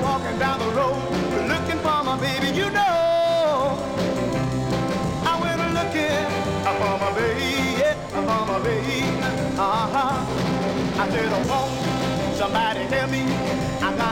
walking down the road looking for my baby. You know, I went looking for my baby, yeah, for my baby. I said, oh, won't somebody help me? I got